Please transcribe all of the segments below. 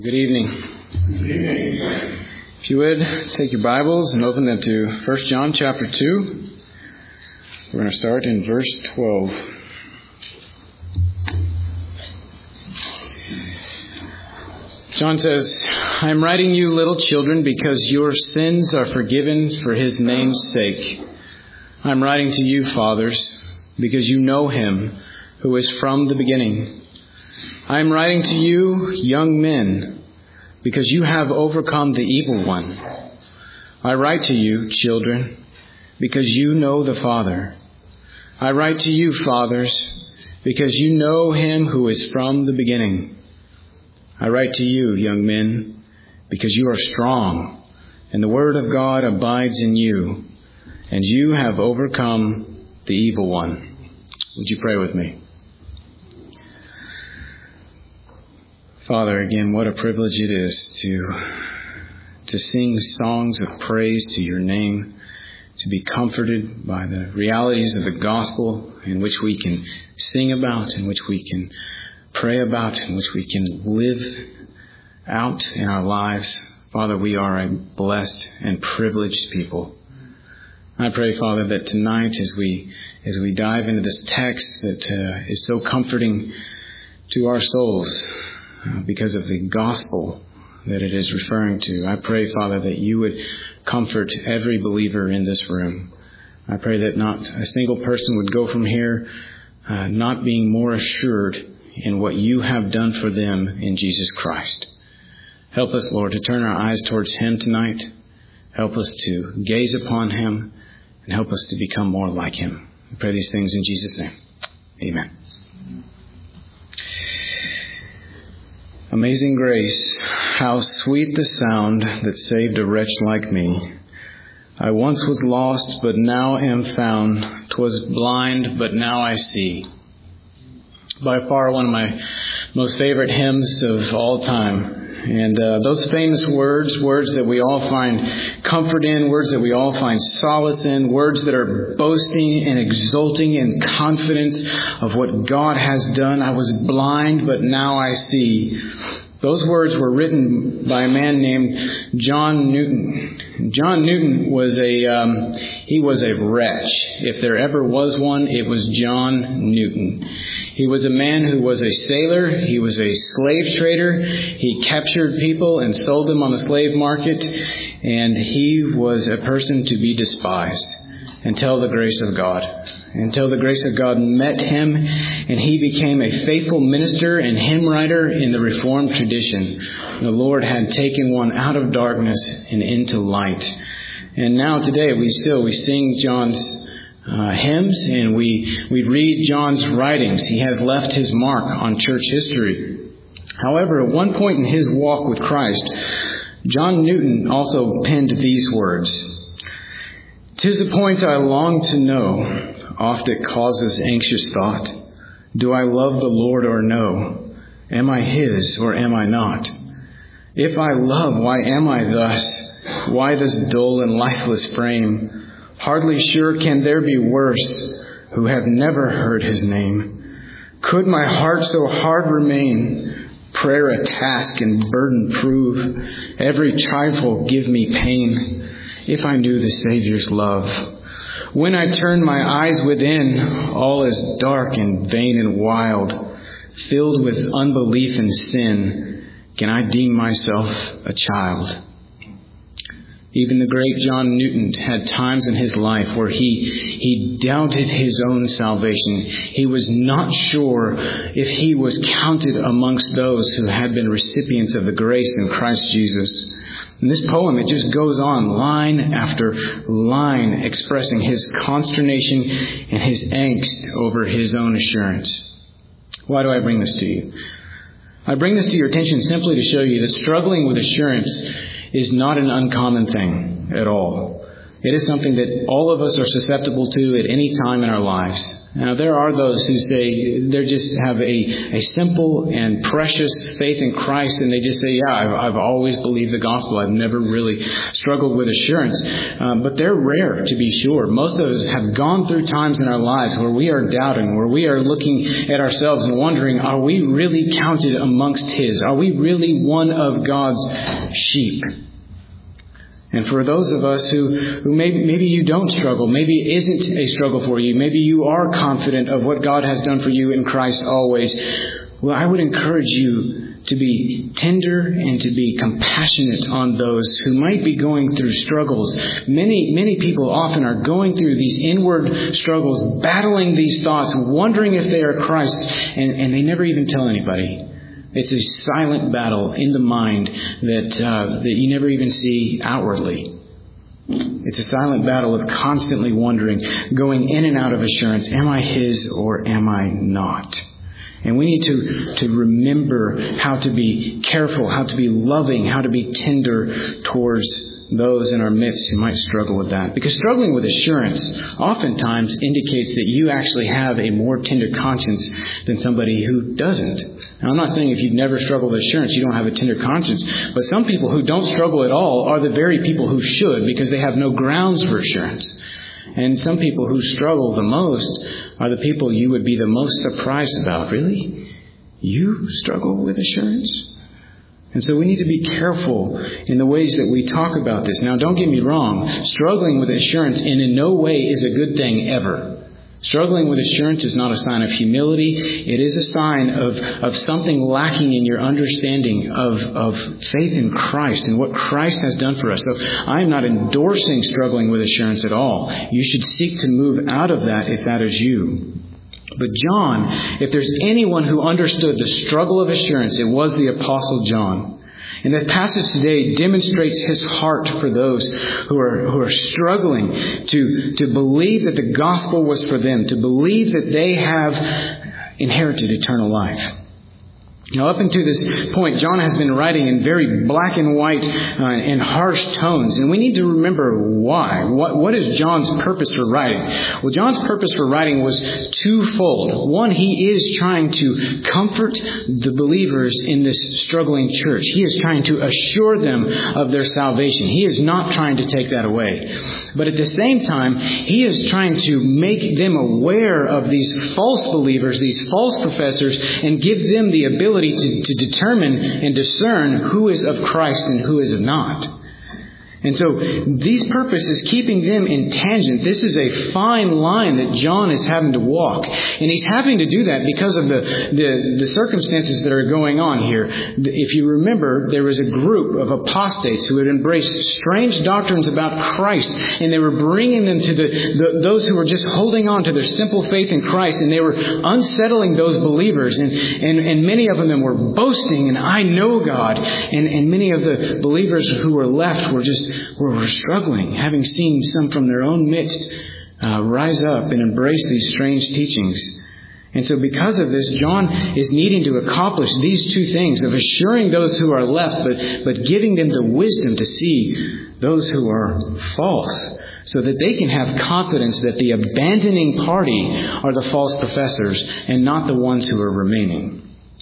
Good evening. Good evening. If you would, take your Bibles and open them to 1 John chapter 2. We're going to start in verse 12. John says, I am writing you, little children, because your sins are forgiven for his name's sake. I am writing to you, fathers, because you know him who is from the beginning. I am writing to you, young men, because you have overcome the evil one. I write to you, children, because you know the Father. I write to you, fathers, because you know him who is from the beginning. I write to you, young men, because you are strong, and the word of God abides in you, and you have overcome the evil one. Would you pray with me? Father, again, what a privilege it is to sing songs of praise to your name, to be comforted by the realities of the gospel in which we can sing about, in which we can pray about, in which we can live out in our lives. Father, we are a blessed and privileged people. I pray, Father, that tonight as we dive into this text that is so comforting to our souls, because of the gospel that it is referring to. I pray, Father, that you would comfort every believer in this room. I pray that not a single person would go from here not being more assured in what you have done for them in Jesus Christ. Help us, Lord, to turn our eyes towards him tonight. Help us to gaze upon him and help us to become more like him. I pray these things in Jesus' name. Amen. Amazing grace, how sweet the sound that saved a wretch like me. I once was lost, but now am found. 'Twas blind, but now I see. By far one of my most favorite hymns of all time. And those famous words that we all find comfort in, words that we all find solace in, words that are boasting and exulting in confidence of what God has done. I was blind, but now I see. Those words were written by a man named John Newton. John Newton was he was a wretch. If there ever was one, it was John Newton. He was a man who was a sailor. He was a slave trader. He captured people and sold them on the slave market. And he was a person to be despised until the grace of God. Until the grace of God met him and he became a faithful minister and hymn writer in the Reformed tradition. The Lord had taken one out of darkness and into light. And now today we sing John's hymns and we read John's writings. He has left his mark on church history. However, at one point in his walk with Christ, John Newton also penned these words. "'Tis a point I long to know, oft it causes anxious thought. Do I love the Lord or no? Am I his or am I not? If I love, why am I thus? Why this dull and lifeless frame? Hardly sure can there be worse, who have never heard his name. Could my heart so hard remain, prayer a task and burden prove, every trifle give me pain, if I knew the Savior's love. When I turn my eyes within, all is dark and vain and wild, filled with unbelief and sin, can I deem myself a child?" Even the great John Newton had times in his life where he doubted his own salvation. He was not sure if he was counted amongst those who had been recipients of the grace in Christ Jesus. In this poem, it just goes on line after line expressing his consternation and his angst over his own assurance. Why do I bring this to you? I bring this to your attention simply to show you that struggling with assurance is not an uncommon thing at all. It is something that all of us are susceptible to at any time in our lives. Now, there are those who say they just have a simple and precious faith in Christ, and they just say, yeah, I've always believed the gospel. I've never really struggled with assurance. But they're rare, to be sure. Most of us have gone through times in our lives where we are doubting, where we are looking at ourselves and wondering, are we really counted amongst His? Are we really one of God's sheep? And for those of us who maybe you don't struggle, maybe it isn't a struggle for you, maybe you are confident of what God has done for you in Christ always, well, I would encourage you to be tender and to be compassionate on those who might be going through struggles. Many people often are going through these inward struggles, battling these thoughts, wondering if they are Christ, and they never even tell anybody. It's a silent battle in the mind that you never even see outwardly. It's a silent battle of constantly wondering, going in and out of assurance, am I His or am I not? And we need to remember how to be careful, how to be loving, how to be tender towards those in our midst who might struggle with that. Because struggling with assurance oftentimes indicates that you actually have a more tender conscience than somebody who doesn't. Now, I'm not saying if you've never struggled with assurance, you don't have a tender conscience. But some people who don't struggle at all are the very people who should, because they have no grounds for assurance. And some people who struggle the most are the people you would be the most surprised about. Really? You struggle with assurance? And so we need to be careful in the ways that we talk about this. Now, don't get me wrong. Struggling with assurance in no way is a good thing ever. Struggling with assurance is not a sign of humility. It is a sign of something lacking in your understanding of faith in Christ and what Christ has done for us. So I am not endorsing struggling with assurance at all. You should seek to move out of that if that is you. But John, if there's anyone who understood the struggle of assurance, it was the Apostle John. And the passage today demonstrates his heart for those who are struggling to believe that the gospel was for them, to believe that they have inherited eternal life. Now, up until this point, John has been writing in very black and white and harsh tones. And we need to remember why. What is John's purpose for writing? Well, John's purpose for writing was twofold. One, he is trying to comfort the believers in this struggling church. He is trying to assure them of their salvation. He is not trying to take that away. But at the same time, he is trying to make them aware of these false believers, these false professors, and give them the ability to determine and discern who is of Christ and who is not. And so these purposes, keeping them in tangent, this is a fine line that John is having to walk. And he's having to do that because of the circumstances that are going on here. If you remember, there was a group of apostates who had embraced strange doctrines about Christ, and they were bringing them to those who were just holding on to their simple faith in Christ, and they were unsettling those believers. And many of them were boasting, and I know God. And many of the believers who were left were struggling, having seen some from their own midst rise up and embrace these strange teachings. And so because of this, John is needing to accomplish these two things of assuring those who are left, but giving them the wisdom to see those who are false, so that they can have confidence that the abandoning party are the false professors and not the ones who are remaining.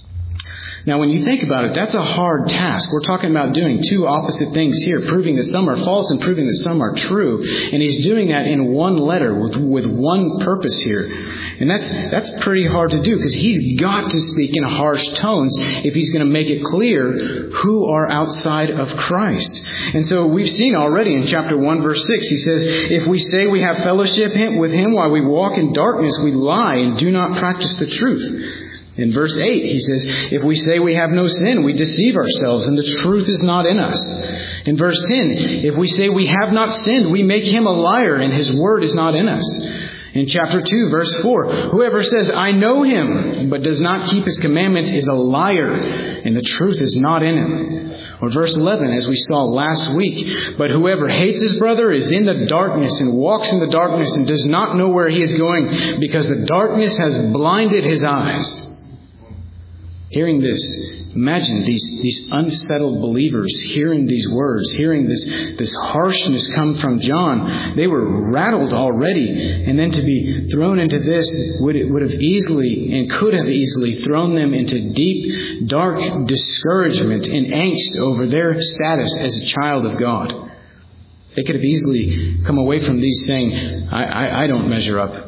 Now, when you think about it, that's a hard task. We're talking about doing two opposite things here, proving that some are false and proving that some are true. And he's doing that in one letter with one purpose here. And that's pretty hard to do, because he's got to speak in harsh tones if he's going to make it clear who are outside of Christ. And so we've seen already in chapter 1, verse 6, he says, if we say we have fellowship with him while we walk in darkness, we lie and do not practice the truth. In verse 8, he says, if we say we have no sin, we deceive ourselves and the truth is not in us. In verse 10, if we say we have not sinned, we make him a liar and his word is not in us. In chapter 2, verse 4, whoever says, I know him, but does not keep his commandments is a liar and the truth is not in him. Or verse 11, as we saw last week, but whoever hates his brother is in the darkness and walks in the darkness and does not know where he is going, because the darkness has blinded his eyes. Hearing this, Imagine these unsettled believers hearing these words, hearing this harshness come from John. They were rattled already, and then to be thrown into this would have easily and could have easily thrown them into deep, dark discouragement and angst over their status as a child of God. They could have easily come away from these saying, I don't measure up.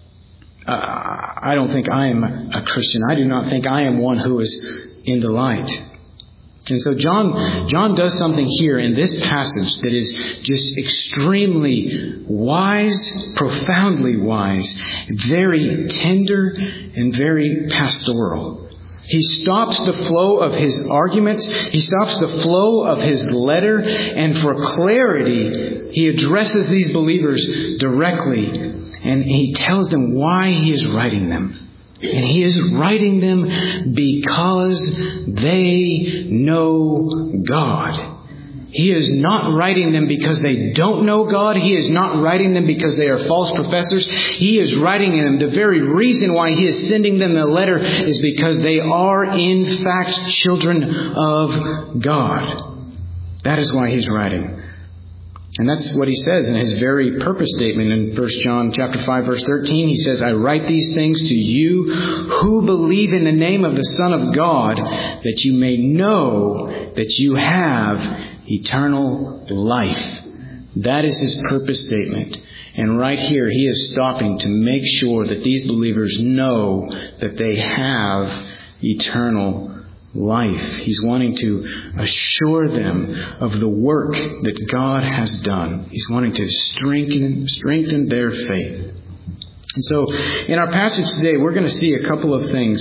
I don't think I am a Christian. I do not think I am one who is in the light. And so John does something here in this passage that is just extremely wise, profoundly wise, very tender, and very pastoral. He stops the flow of his arguments. He stops the flow of his letter. And for clarity, he addresses these believers directly. And he tells them why he is writing them. And he is writing them because they know God. He is not writing them because they don't know God. He is not writing them because they are false professors. He is writing them. The very reason why he is sending them the letter is because they are in fact children of God. That is why he's writing. And that's what he says in his very purpose statement in 1 John chapter 5, verse 13. He says, I write these things to you who believe in the name of the Son of God, that you may know that you have eternal life. That is his purpose statement. And right here, he is stopping to make sure that these believers know that they have eternal life. He's wanting to assure them of the work that God has done. He's wanting to strengthen their faith. And so in our passage today, we're going to see a couple of things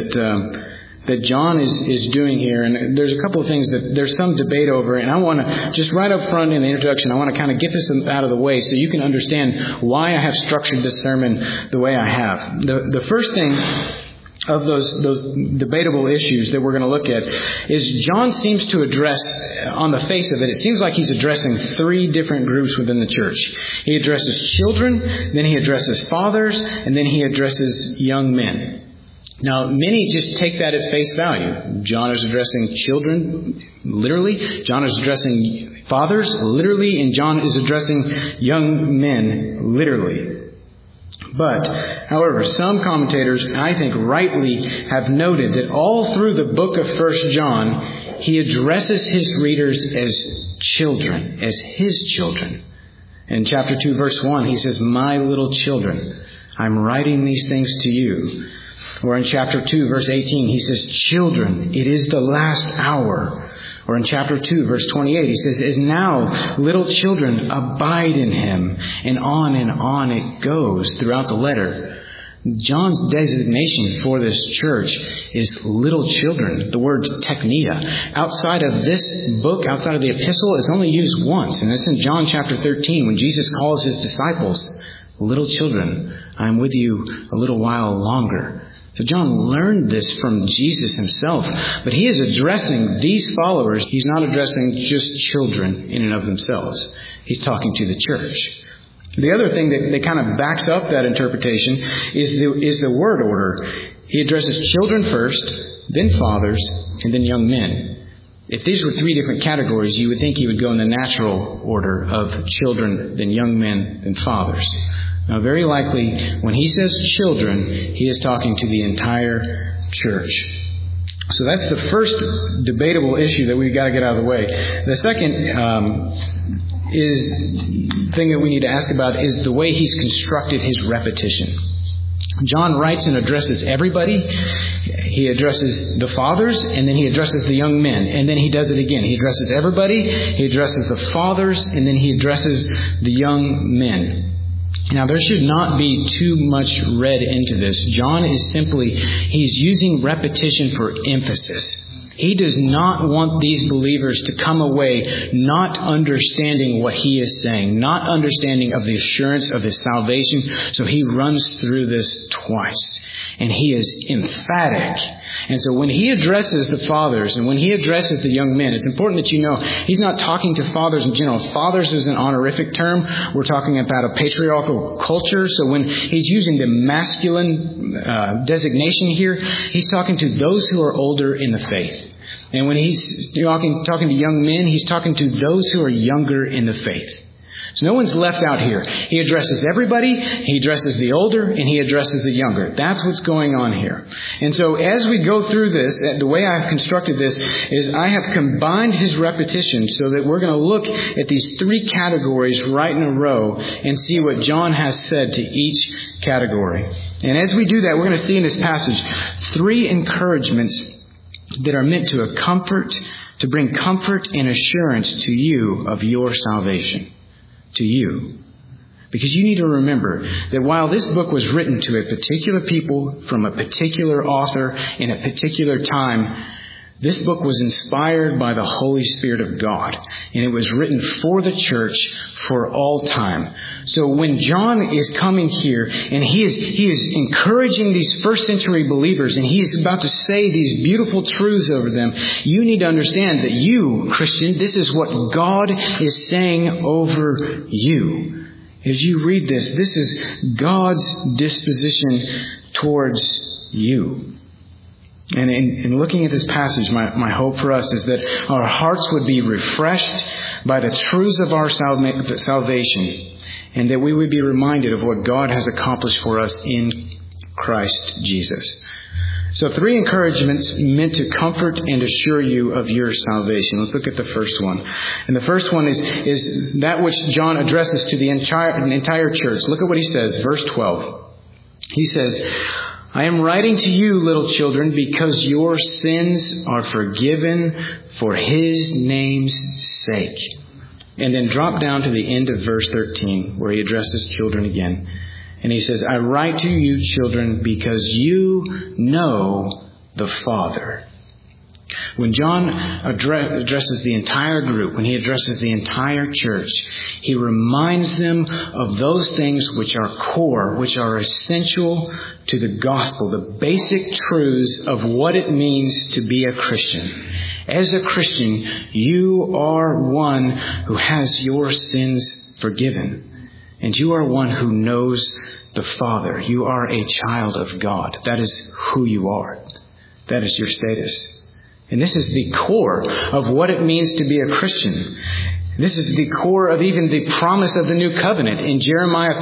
that John is doing here. And there's a couple of things that there's some debate over. And I want to, just right up front in the introduction, I want to kind of get this out of the way so you can understand why I have structured this sermon the way I have. The first thing of those debatable issues that we're going to look at is John seems to address, on the face of it seems like he's addressing three different groups within the church. He addresses children, then he addresses fathers, and then he addresses young men. Now, many just take that at face value. John is addressing children, literally. John is addressing fathers, literally. And John is addressing young men, literally. But, however, some commentators, I think rightly, have noted that all through the book of 1 John, he addresses his readers as children, as his children. In chapter 2, verse 1, he says, my little children, I'm writing these things to you. Or in chapter 2, verse 18, he says, children, it is the last hour. Or in chapter 2, verse 28, he says, as now, little children, abide in him. And on it goes throughout the letter. John's designation for this church is little children. The word teknia. Outside of this book, outside of the epistle, is only used once. And that's in John chapter 13, when Jesus calls his disciples, little children, I am with you a little while longer. So John learned this from Jesus himself, but he is addressing these followers. He's not addressing just children in and of themselves. He's talking to the church. The other thing that kind of backs up that interpretation is the word order. He addresses children first, then fathers, and then young men. If these were three different categories, you would think he would go in the natural order of children, then young men, then fathers. Now, very likely, when he says children, he is talking to the entire church. So that's the first debatable issue that we've got to get out of the way. The second thing that we need to ask about is the way he's constructed his repetition. John writes and addresses everybody. He addresses the fathers, and then he addresses the young men. And then he does it again. He addresses everybody, he addresses the fathers, and then he addresses the young men. Now, there should not be too much read into this. John is he's using repetition for emphasis. He does not want these believers to come away not understanding what he is saying, not understanding of the assurance of his salvation. So he runs through this twice. And he is emphatic. And so when he addresses the fathers and when he addresses the young men, it's important that you know he's not talking to fathers in general. Fathers is an honorific term. We're talking about a patriarchal culture. So when he's using the masculine designation here, he's talking to those who are older in the faith. And when he's talking to young men, he's talking to those who are younger in the faith. So no one's left out here. He addresses everybody, he addresses the older, and he addresses the younger. That's what's going on here. And so as we go through this, the way I've constructed this is I have combined his repetition so that we're going to look at these three categories right in a row and see what John has said to each category. And as we do that, we're going to see in this passage three encouragements that are meant to bring comfort and assurance to you of your salvation. To you. Because you need to remember that while this book was written to a particular people from a particular author in a particular time, this book was inspired by the Holy Spirit of God. And it was written for the church for all time. So when John is coming here and he is encouraging these first century believers and he's about to say these beautiful truths over them, you need to understand that you, Christian, this is what God is saying over you. As you read this is God's disposition towards you. And in looking at this passage, my hope for us is that our hearts would be refreshed by the truths of our salvation, and that we would be reminded of what God has accomplished for us in Christ Jesus. So 3 encouragements meant to comfort and assure you of your salvation. Let's look at the first one. And the first one is that which John addresses to the entire church. Look at what he says, verse 12. He says, I am writing to you, little children, because your sins are forgiven for his name's sake. And then drop down to the end of verse 13, where he addresses children again. And he says, I write to you, children, because you know the Father. When John addresses the entire group, when he addresses the entire church, he reminds them of those things which are core, which are essential to the gospel, the basic truths of what it means to be a Christian. As a Christian, you are one who has your sins forgiven. And you are one who knows the Father. You are a child of God. That is who you are. That is your status. And this is the core of what it means to be a Christian. This is the core of even the promise of the new covenant. In Jeremiah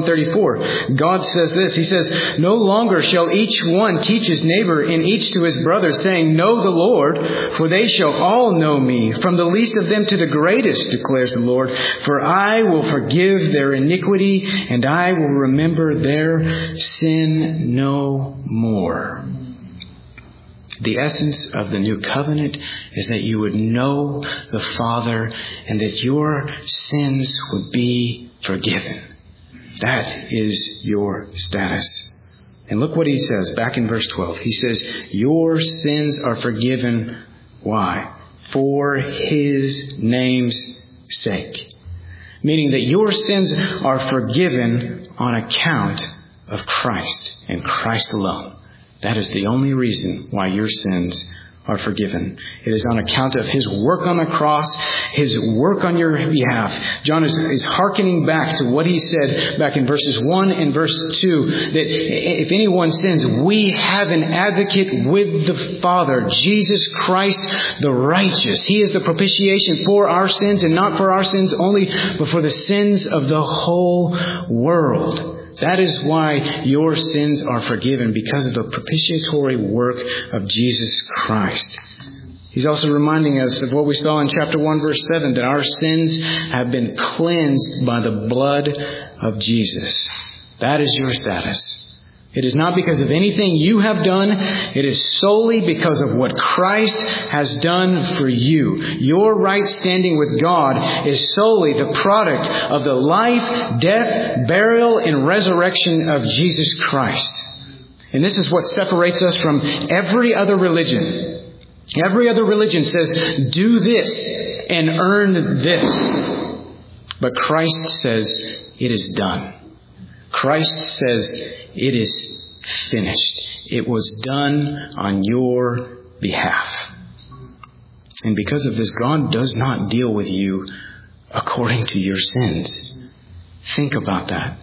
31:34, God says this. He says, no longer shall each one teach his neighbor and each to his brother, saying, know the Lord, for they shall all know me, from the least of them to the greatest, declares the Lord. For I will forgive their iniquity, and I will remember their sin no more. The essence of the new covenant is that you would know the Father and that your sins would be forgiven. That is your status. And look what he says back in verse 12. He says, your sins are forgiven. Why? For his name's sake. Meaning that your sins are forgiven on account of Christ and Christ alone. That is the only reason why your sins are forgiven. It is on account of his work on the cross, his work on your behalf. John is hearkening back to what he said back in verses 1 and verse 2, that if anyone sins, we have an advocate with the Father, Jesus Christ the righteous. He is the propitiation for our sins, and not for our sins only, but for the sins of the whole world. That is why your sins are forgiven, because of the propitiatory work of Jesus Christ. He's also reminding us of what we saw in chapter 1, verse 7, that our sins have been cleansed by the blood of Jesus. That is your status. It is not because of anything you have done. It is solely because of what Christ has done for you. Your right standing with God is solely the product of the life, death, burial, and resurrection of Jesus Christ. And this is what separates us from every other religion. Every other religion says, do this and earn this. But Christ says, it is done. Christ says, it is finished. It was done on your behalf. And because of this, God does not deal with you according to your sins. Think about that.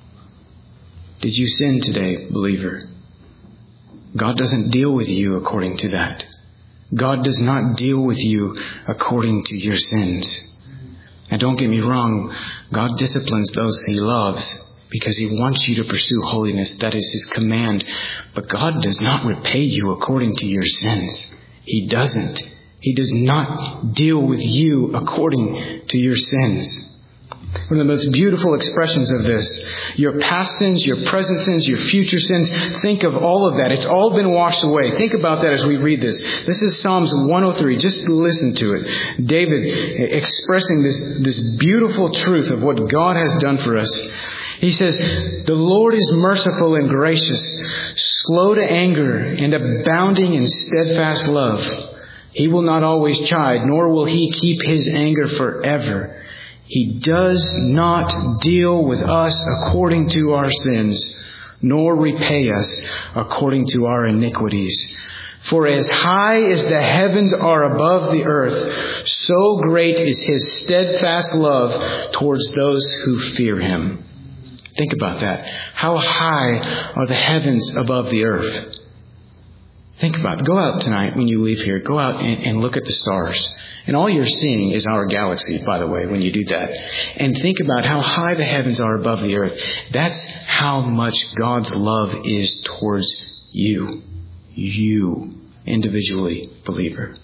Did you sin today, believer? God doesn't deal with you according to that. God does not deal with you according to your sins. Now don't get me wrong, God disciplines those He loves because He wants you to pursue holiness. That is His command. But God does not repay you according to your sins. He doesn't. He does not deal with you according to your sins. One of the most beautiful expressions of this, your past sins, your present sins, your future sins, think of all of that. It's all been washed away. Think about that as we read this. This is Psalms 103. Just listen to it. David expressing this beautiful truth of what God has done for us. He says, "The Lord is merciful and gracious, slow to anger and abounding in steadfast love. He will not always chide, nor will He keep His anger forever. He does not deal with us according to our sins, nor repay us according to our iniquities. For as high as the heavens are above the earth, so great is His steadfast love towards those who fear Him." Think about that. How high are the heavens above the earth? Think about it. Go out tonight when you leave here. Go out and look at the stars. And all you're seeing is our galaxy, by the way, when you do that. And think about how high the heavens are above the earth. That's how much God's love is towards you. You, individually, believer.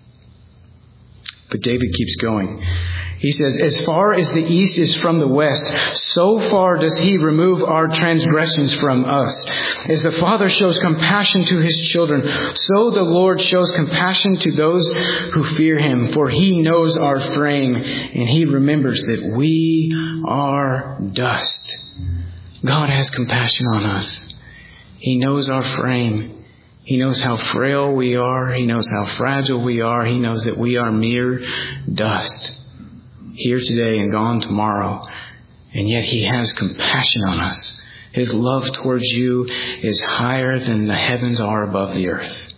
But David keeps going. He says, "As far as the east is from the west, so far does He remove our transgressions from us. As the Father shows compassion to His children, so the Lord shows compassion to those who fear Him. For He knows our frame, and He remembers that we are dust." God has compassion on us. He knows our frame. He knows how frail we are. He knows how fragile we are. He knows that we are mere dust, here today and gone tomorrow. And yet He has compassion on us. His love towards you is higher than the heavens are above the earth.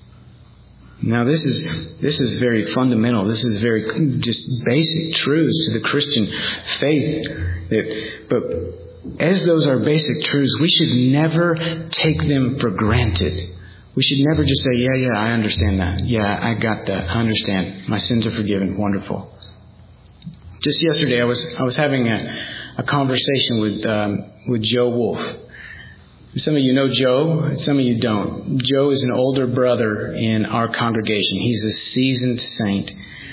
Now this is very fundamental. This is very just basic truths to the Christian faith. But as those are basic truths, we should never take them for granted. We should never just say, yeah, I understand that. Yeah, I got that. I understand. My sins are forgiven. Wonderful. Just yesterday, I was having a conversation with Joe Wolf. Some of you know Joe, some of you don't. Joe is an older brother in our congregation. He's a seasoned saint.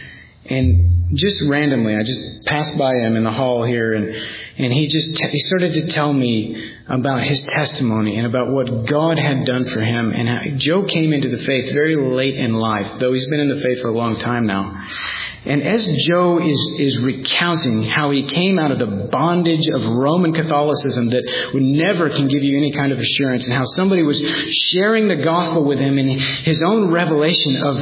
And just randomly, I just passed by him in the hall here, and he started to tell me about his testimony and about what God had done for him. And how Joe came into the faith very late in life, though he's been in the faith for a long time now. And as Joe is recounting how he came out of the bondage of Roman Catholicism that never can give you any kind of assurance, and how somebody was sharing the gospel with him, and his own revelation of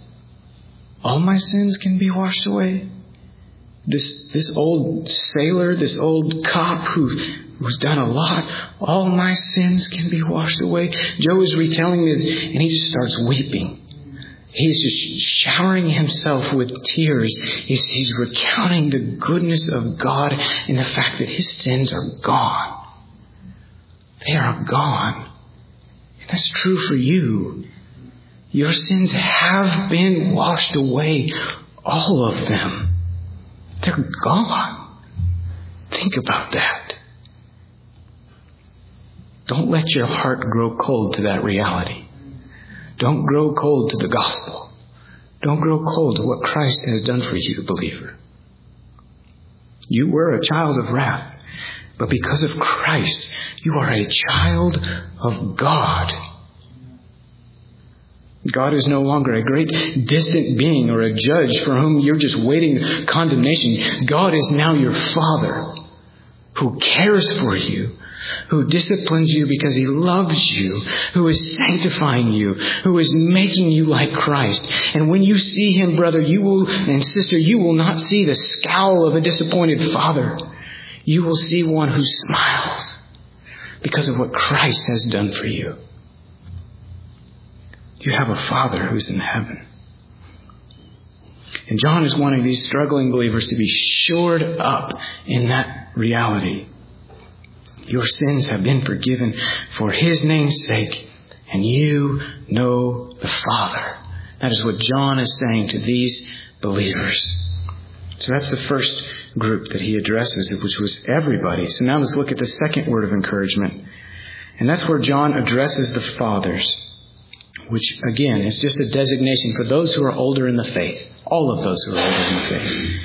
all my sins can be washed away. This old sailor, this old cop who's done a lot, all my sins can be washed away. Joe is retelling this, and he just starts weeping. He's just showering himself with tears. He's recounting the goodness of God and the fact that his sins are gone. They are gone. And that's true for you. Your sins have been washed away. All of them. They're gone. Think about that. Don't let your heart grow cold to that reality. Don't grow cold to the gospel. Don't grow cold to what Christ has done for you, believer. You were a child of wrath, but because of Christ, you are a child of God. God is no longer a great distant being or a judge for whom you're just waiting condemnation. God is now your Father who cares for you, who disciplines you because He loves you, who is sanctifying you, who is making you like Christ. And when you see Him, brother, and sister, you will not see the scowl of a disappointed father. You will see one who smiles because of what Christ has done for you. You have a Father who's in heaven. And John is wanting these struggling believers to be shored up in that reality. Your sins have been forgiven for His name's sake, and you know the Father That is what John is saying to these believers. So that's the first group that he addresses, which was everybody. So now let's look at the second word of encouragement. And that's where John addresses the fathers, which again is just a designation for those who are older in the faith. All of those who are older in the faith.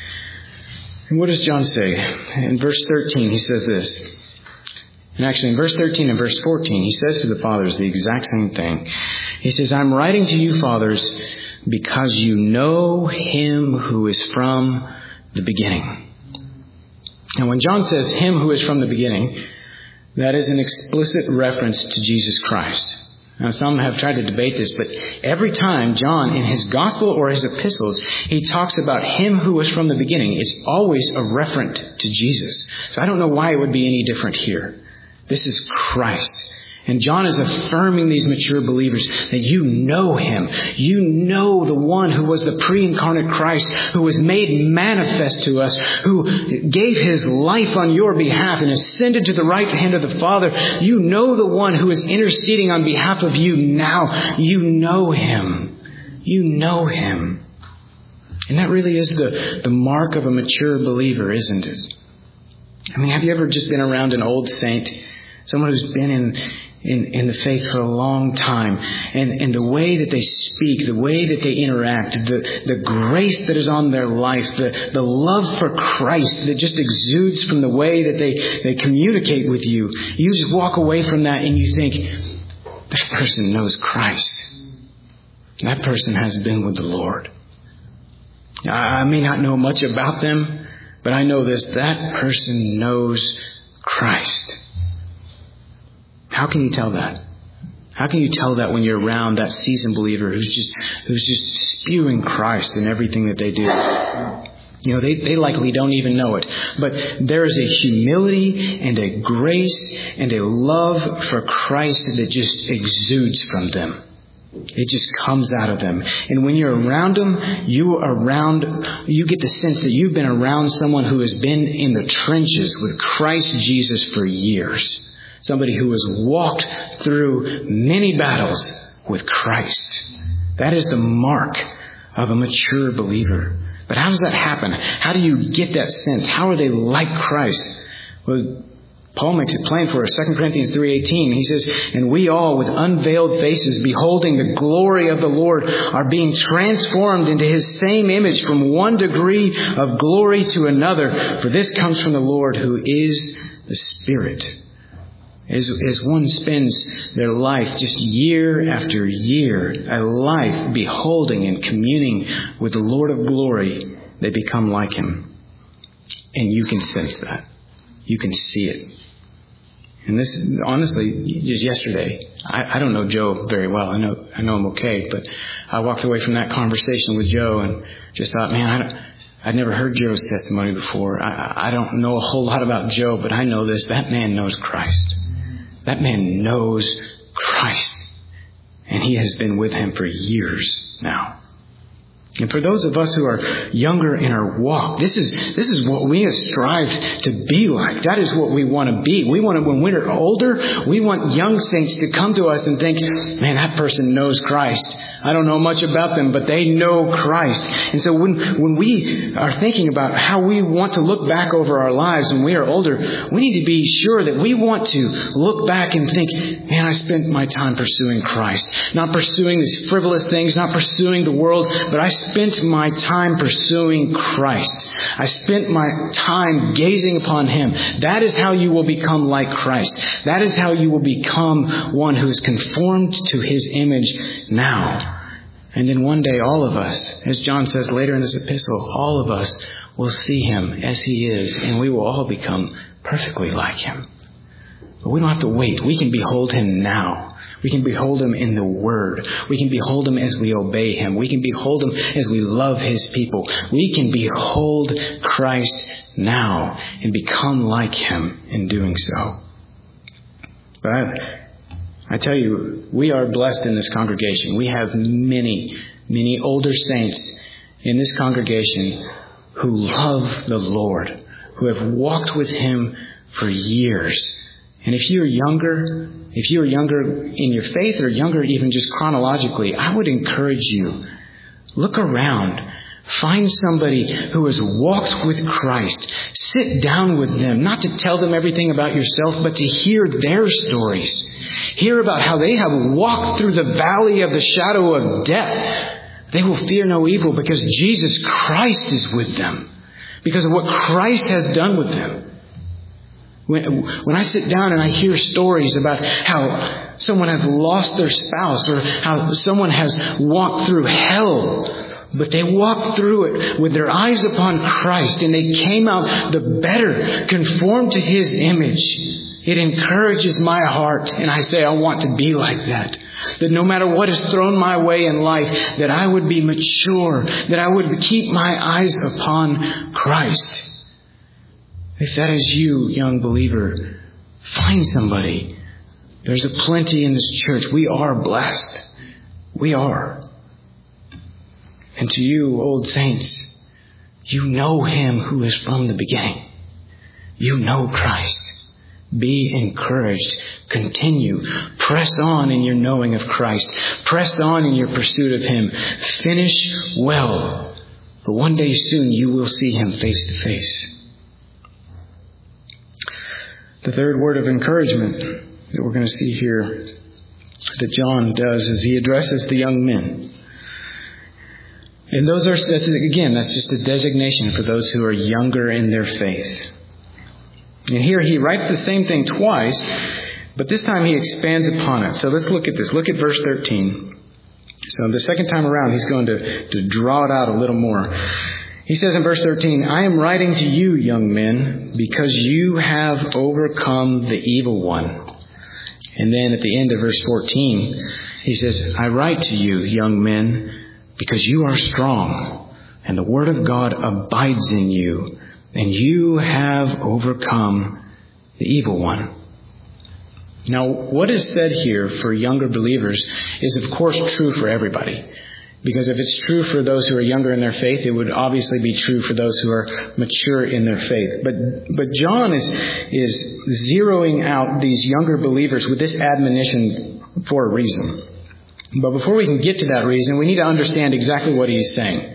And what does John say? In verse 13 he says this. And actually in verse 13 and verse 14 he says to the fathers the exact same thing. He says, I'm writing to you, fathers, because you know him who is from the beginning. And when John says him who is from the beginning, that is an explicit reference to Jesus Christ. Now, some have tried to debate this, but every time John, in his gospel or his epistles, he talks about him who was from the beginning, it's always a reference to Jesus. So I don't know why it would be any different here. This is Christ. And John is affirming these mature believers that you know him. You know the one who was the pre-incarnate Christ, who was made manifest to us, who gave his life on your behalf and ascended to the right hand of the Father. You know the one who is interceding on behalf of you now. You know him. You know him. And that really is the mark of a mature believer, isn't it? I mean, have you ever just been around an old saint? Someone who's been in the faith for a long time, and the way that they speak, the way that they interact, the grace that is on their life, the love for Christ that just exudes from the way that they communicate with you. You just walk away from that and you think, that person knows Christ. That person has been with the Lord. I may not know much about them, but I know this, that person knows Christ. How can you tell that? How can you tell that when you're around that seasoned believer who's just spewing Christ in everything that they do? You know, they likely don't even know it. But there is a humility and a grace and a love for Christ that just exudes from them. It just comes out of them. And when you're around them, you get the sense that you've been around someone who has been in the trenches with Christ Jesus for years. Somebody who has walked through many battles with Christ. That is the mark of a mature believer. But how does that happen? How do you get that sense? How are they like Christ? Well, Paul makes it plain for us. 2 Corinthians 3:18, he says, and we all with unveiled faces, beholding the glory of the Lord, are being transformed into his same image from one degree of glory to another. For this comes from the Lord who is the Spirit. As one spends their life just year after year, a life beholding and communing with the Lord of glory, they become like him. And you can sense that. You can see it. And this, honestly, just yesterday, I don't know Joe very well. I know him okay, but I walked away from that conversation with Joe and just thought, man, I'd never heard Joe's testimony before. I don't know a whole lot about Joe, but I know this. That man knows Christ. That man knows Christ. And he has been with him for years now. And for those of us who are younger in our walk, this is what we strive to be like. That is what we want to be. We want to, when we're older, we want young saints to come to us and think, man, that person knows Christ. I don't know much about them, but they know Christ. And so when we are thinking about how we want to look back over our lives when we are older, we need to be sure that we want to look back and think, man, I spent my time pursuing Christ. Not pursuing these frivolous things, not pursuing the world, but I spent my time pursuing Christ. I spent my time gazing upon him. That is how you will become like Christ. That is how you will become one who is conformed to his image now. And then one day all of us, as John says later in this epistle, all of us will see him as he is, and we will all become perfectly like him. But we don't have to wait. We can behold him now. We can behold him in the Word. We can behold him as we obey him. We can behold him as we love his people. We can behold Christ now and become like him in doing so. But I tell you, we are blessed in this congregation. We have many, many older saints in this congregation who love the Lord, who have walked with him for years. And if you're younger in your faith or younger even just chronologically, I would encourage you, look around. Find somebody who has walked with Christ. Sit down with them, not to tell them everything about yourself, but to hear their stories. Hear about how they have walked through the valley of the shadow of death. They will fear no evil because Jesus Christ is with them. Because of what Christ has done with them. When I sit down and I hear stories about how someone has lost their spouse or how someone has walked through hell, but they walked through it with their eyes upon Christ and they came out the better, conformed to His image. It encourages my heart, and I say I want to be like that. That no matter what is thrown my way in life, that I would be mature, that I would keep my eyes upon Christ. If that is you, young believer, find somebody. There's a plenty in this church. We are blessed. We are. And to you, old saints, you know Him who is from the beginning. You know Christ. Be encouraged. Continue. Press on in your knowing of Christ. Press on in your pursuit of Him. Finish well. For one day soon you will see Him face to face. The third word of encouragement that we're going to see here that John does is he addresses the young men. And that's just a designation for those who are younger in their faith. And here he writes the same thing twice, but this time he expands upon it. So let's look at this. Look at verse 13. So the second time around, he's going to draw it out a little more. He says in verse 13, I am writing to you, young men, because you have overcome the evil one. And then at the end of verse 14, he says, I write to you, young men, because you are strong, and the word of God abides in you, and you have overcome the evil one. Now, what is said here for younger believers is, of course, true for everybody. Because if it's true for those who are younger in their faith, it would obviously be true for those who are mature in their faith. But John is zeroing out these younger believers with this admonition for a reason. But before we can get to that reason, we need to understand exactly what he's saying.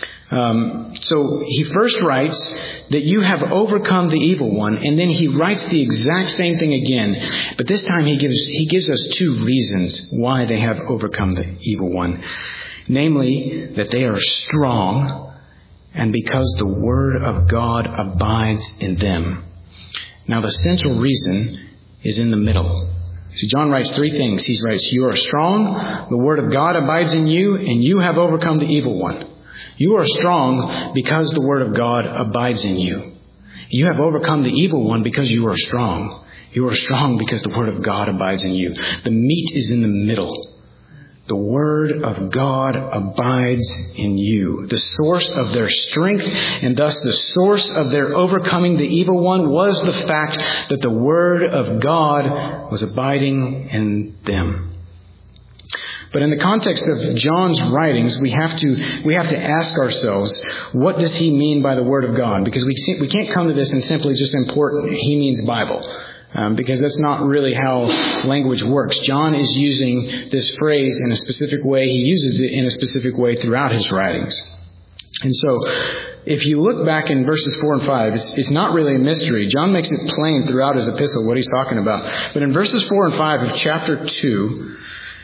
So he first writes that you have overcome the evil one, and then he writes the exact same thing again. But this time he gives us two reasons why they have overcome the evil one. Namely, that they are strong, and because the word of God abides in them. Now the central reason is in the middle. So John writes three things. He writes, you are strong, the word of God abides in you, and you have overcome the evil one. You are strong because the word of God abides in you. You have overcome the evil one because you are strong. You are strong because the word of God abides in you. The meat is in the middle. The word of God abides in you. The source of their strength and thus the source of their overcoming the evil one was the fact that the word of God was abiding in them. But in the context of John's writings, we have to ask ourselves, what does he mean by the word of God? Because we can't come to this and simply just import he means Bible. Because that's not really how language works. John is using this phrase in a specific way. He uses it in a specific way throughout his writings. And so, if you look back in verses 4 and 5, it's not really a mystery. John makes it plain throughout his epistle what he's talking about. But in verses 4 and 5 of chapter 2,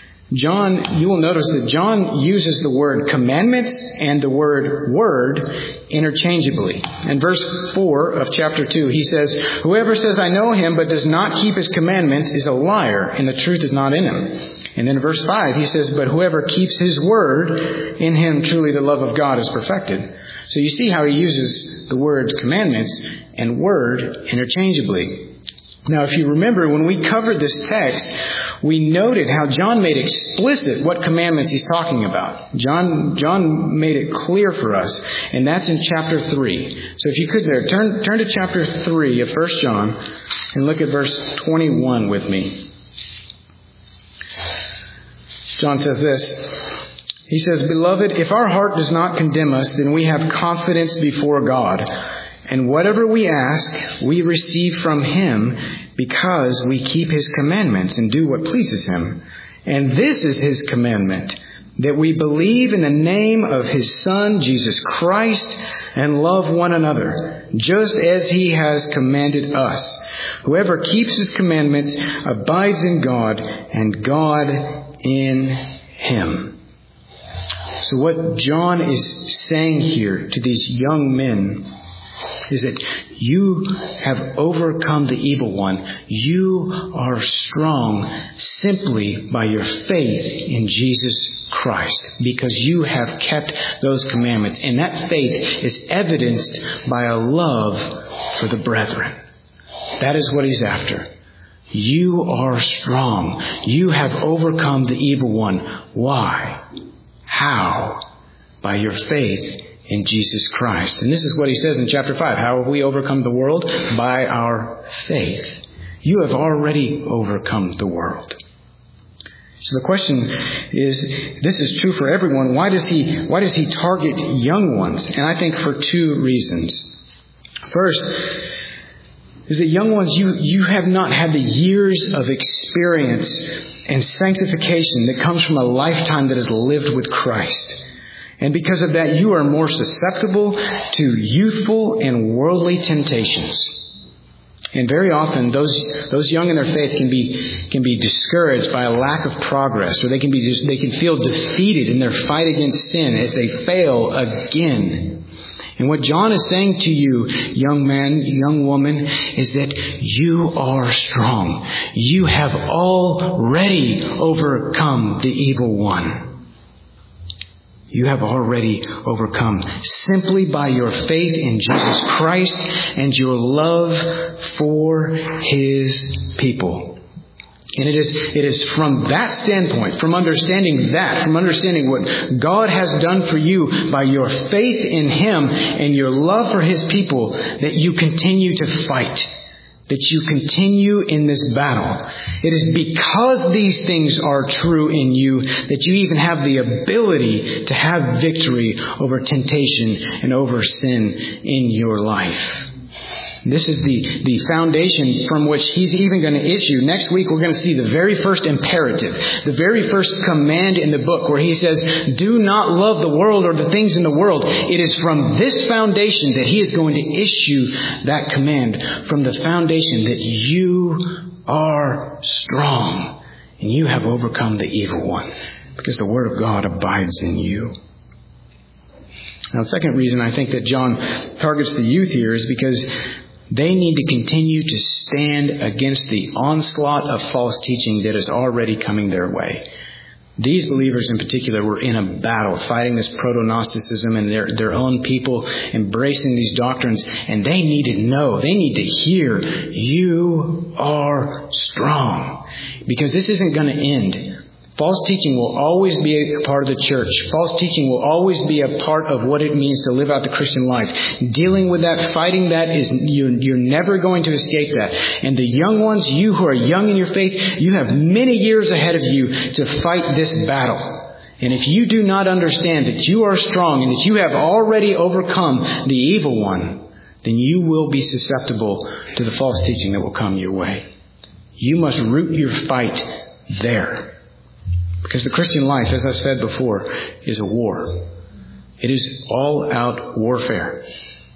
you will notice that John uses the word commandments and the word interchangeably. In verse 4 of chapter 2, he says, whoever says, I know him, but does not keep his commandments is a liar, and the truth is not in him. And then in verse 5, he says, but whoever keeps his word, in him truly the love of God is perfected. So you see how he uses the word commandments and word interchangeably. Now, if you remember, when we covered this text, we noted how John made explicit what commandments he's talking about. John made it clear for us, and that's in chapter 3. So if you could there, turn to chapter 3 of 1 John and look at verse 21 with me. John says this. He says, Beloved, if our heart does not condemn us, then we have confidence before God. And whatever we ask, we receive from Him because we keep His commandments and do what pleases Him. And this is His commandment, that we believe in the name of His Son, Jesus Christ, and love one another, just as He has commanded us. Whoever keeps His commandments abides in God, and God in him. So what John is saying here to these young men is that you have overcome the evil one. You are strong simply by your faith in Jesus Christ, because you have kept those commandments. And that faith is evidenced by a love for the brethren. That is what he's after. You are strong. You have overcome the evil one. Why? How? By your faith in Jesus Christ. And this is what he says in chapter 5. How have we overcome the world? By our faith. You have already overcome the world. So the question is, this is true for everyone. Why does he target young ones? And I think for two reasons. First, is that young ones, you have not had the years of experience and sanctification that comes from a lifetime that is lived with Christ. And because of that, you are more susceptible to youthful and worldly temptations. And very often, those young in their faith can be discouraged by a lack of progress, or they can feel defeated in their fight against sin as they fail again. And what John is saying to you, young man, young woman, is that you are strong. You have already overcome the evil one. You have already overcome simply by your faith in Jesus Christ and your love for His people. And it is from that standpoint, from understanding what God has done for you by your faith in Him and your love for His people, that you continue to fight, that you continue in this battle. It is because these things are true in you that you even have the ability to have victory over temptation and over sin in your life. This is the foundation from which he's even going to issue. Next week, we're going to see the very first imperative, the very first command in the book where he says, do not love the world or the things in the world. It is from this foundation that he is going to issue that command, from the foundation that you are strong and you have overcome the evil one because the Word of God abides in you. Now, the second reason I think that John targets the youth here is because they need to continue to stand against the onslaught of false teaching that is already coming their way. These believers in particular were in a battle, fighting this proto-Gnosticism and their own people embracing these doctrines. And they need to know, they need to hear, you are strong. Because this isn't going to end. False teaching will always be a part of the church. False teaching will always be a part of what it means to live out the Christian life. Dealing with that, fighting that, you're never going to escape that. And the young ones, you who are young in your faith, you have many years ahead of you to fight this battle. And if you do not understand that you are strong and that you have already overcome the evil one, then you will be susceptible to the false teaching that will come your way. You must root your fight there. Because the Christian life, as I said before, is a war. It is all-out warfare.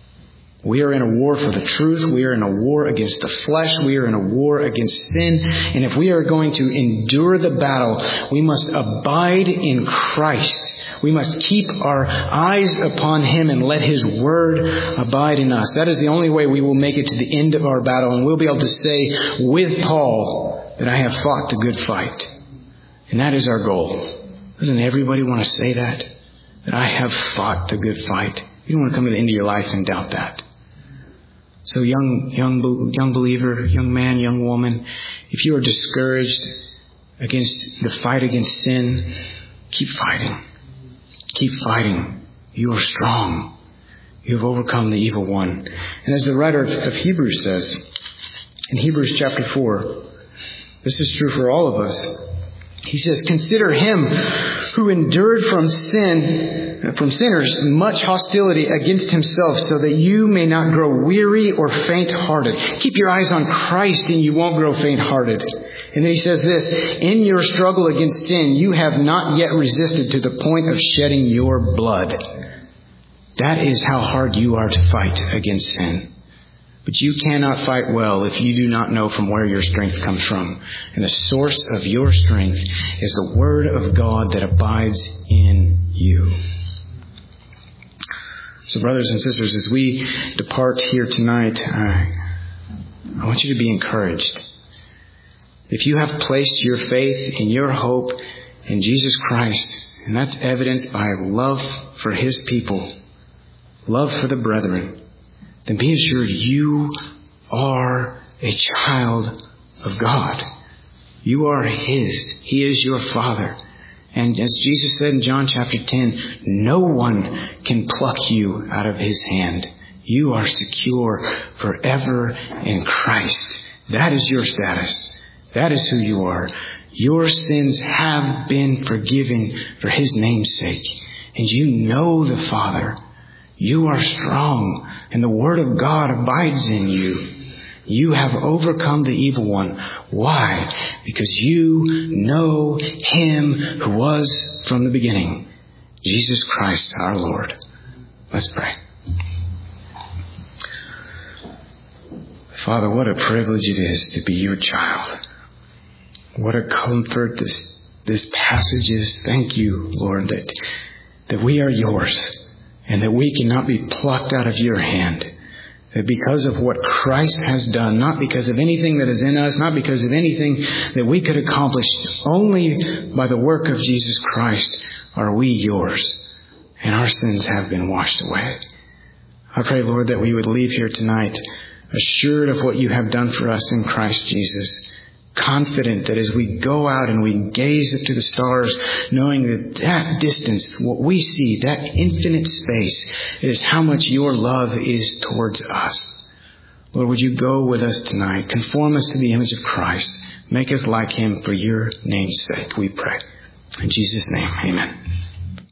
We are in a war for the truth. We are in a war against the flesh. We are in a war against sin. And if we are going to endure the battle, we must abide in Christ. We must keep our eyes upon Him and let His Word abide in us. That is the only way we will make it to the end of our battle. And we'll be able to say with Paul that I have fought the good fight. And that is our goal. Doesn't everybody want to say that? That I have fought the good fight. You don't want to come to the end of your life and doubt that. So young believer, young man, young woman, if you are discouraged against the fight against sin, keep fighting. Keep fighting. You are strong. You have overcome the evil one. And as the writer of Hebrews says, in Hebrews chapter 4, this is true for all of us. He says, consider him who endured from sin from sinners much hostility against himself, so that you may not grow weary or faint-hearted. Keep your eyes on Christ and you won't grow faint-hearted. And then he says this, in your struggle against sin, you have not yet resisted to the point of shedding your blood. That is how hard you are to fight against sin. But you cannot fight well if you do not know from where your strength comes from. And the source of your strength is the Word of God that abides in you. So brothers and sisters, as we depart here tonight, I want you to be encouraged. If you have placed your faith and your hope in Jesus Christ, and that's evidenced by love for His people, love for the brethren, then be assured you are a child of God. You are His. He is your Father. And as Jesus said in John chapter 10, no one can pluck you out of His hand. You are secure forever in Christ. That is your status. That is who you are. Your sins have been forgiven for His name's sake. And you know the Father. You are strong, and the Word of God abides in you. You have overcome the evil one. Why? Because you know Him who was from the beginning, Jesus Christ our Lord. Let's pray. Father, what a privilege it is to be your child. What a comfort this passage is. Thank you, Lord, that we are yours. And that we cannot be plucked out of your hand. That because of what Christ has done, not because of anything that is in us, not because of anything that we could accomplish, only by the work of Jesus Christ are we yours. And our sins have been washed away. I pray, Lord, that we would leave here tonight assured of what you have done for us in Christ Jesus. Confident that as we go out and we gaze up to the stars, knowing that distance, what we see, that infinite space, is how much your love is towards us. Lord, would you go with us tonight? Conform us to the image of Christ. Make us like Him for your name's sake, we pray. In Jesus' name, amen.